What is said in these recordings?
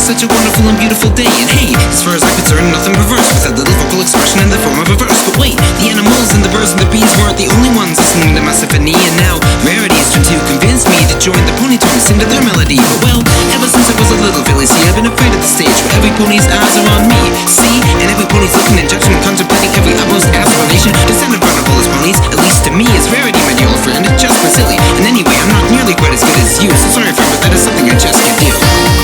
such a wonderful and beautiful day. And hey, as far as I'm concerned, nothing perverse with that little vocal expression in the form of a verse. But wait, the animals and the birds and the bees weren't the only ones listening to my symphony. And now rarities trying to convince me to join the pony tones, sing to their melody. But well, ever since I was a little filly, see, I've been afraid of the stage where every pony's eyes are on me. See, and every pony's looking and judging and contemplating every utmost aspiration to stand in front of all his ponies. At least to me, it's rarity, my dear old friend. It's just been silly. And anyway, I'm not nearly quite as good as you, so sorry, friend, but that is something I just can't do.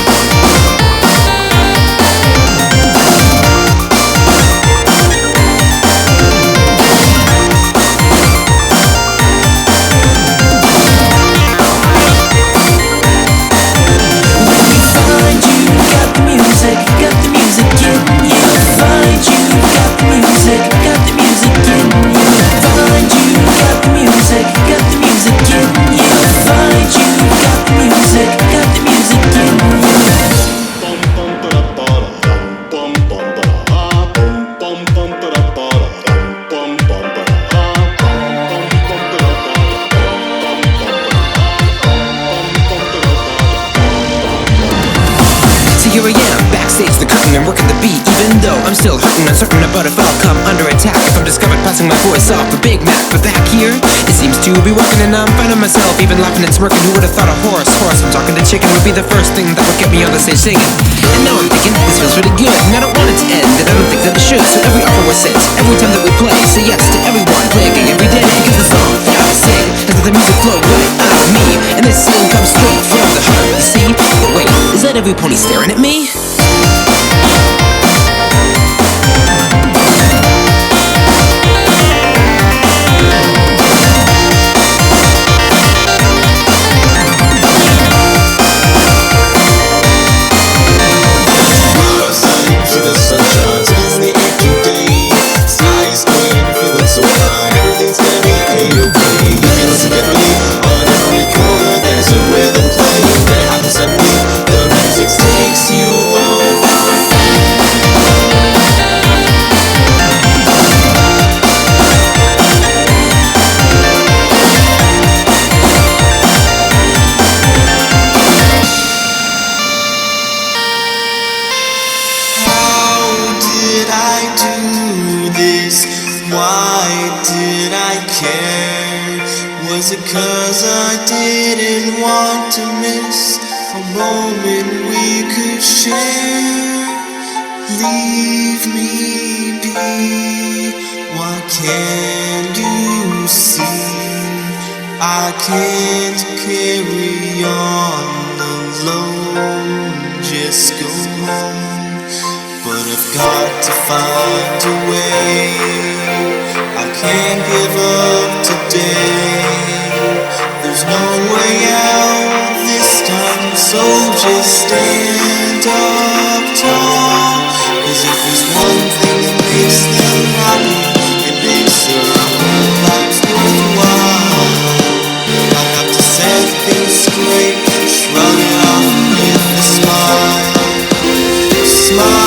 Here I am, backstage the curtain and working the beat. Even though I'm still hurting, uncertain about if I'll come under attack if I'm discovered passing my voice off for Big Mac. But back here, it seems to be working and I'm finding myself even laughing and smirking. Who would have thought a horse I'm talking to chicken would be the first thing that would get me on the stage singing. And now I'm thinking, this feels really good, and I don't want it to end, and I don't think that it should. So every offer was sent, every time that we play, say yes to everyone, play a gig every day. Because the song that I sing has let the music flow right out of me, and this sing comes straight from the heart, you see. But wait, is that every pony staring at me? Why did I care? Was it 'cause I didn't want to miss a moment we could share? Leave me be, why can't you see? I can't carry on alone, just go home. But I've got to find a way, I can't give up today. There's no way out this time, so just stand up tall. 'Cause if there's one thing that makes them happy, it makes their whole lives worthwhile. I have to set things straight, shrug it off with a smile. Smile.